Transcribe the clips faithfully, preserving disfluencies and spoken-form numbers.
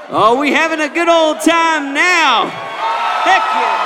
Oh, we having a good old time now. Heck yeah.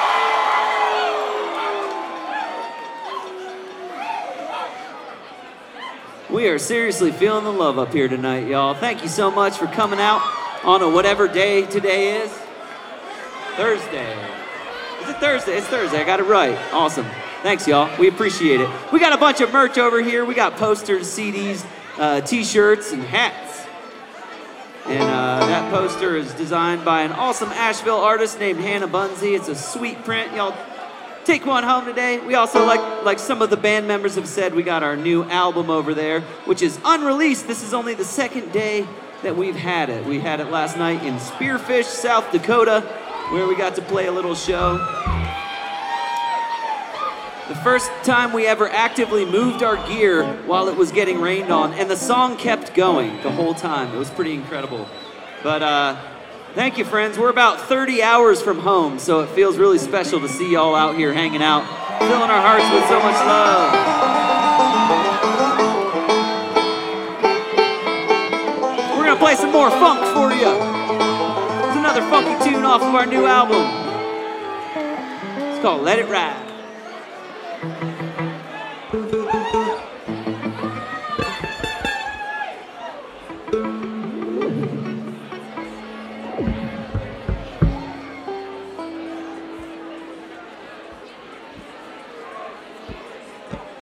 We are seriously feeling the love up here tonight, y'all. Thank you so much for coming out on a whatever day today is. Thursday. Is it Thursday? It's Thursday. I got it right. Awesome. Thanks, y'all. We appreciate it. We got a bunch of merch over here. We got posters, C Ds, uh, t-shirts, and hats. And uh, that poster is designed by an awesome Asheville artist named Hannah Bunzy. It's a sweet print. Y'all take one home today. We also, like like some of the band members have said, we got our new album over there, which is unreleased. This is only the second day that we've had it. We had it last night in Spearfish, South Dakota, where we got to play a little show. The first time we ever actively moved our gear while it was getting rained on, and the song kept going the whole time. It was pretty incredible. But uh, thank you, friends. We're about thirty hours from home, so it feels really special to see y'all out here hanging out, filling our hearts with so much love. We're gonna play some more funk for you. It's another funky tune off of our new album. It's called Let It Ride.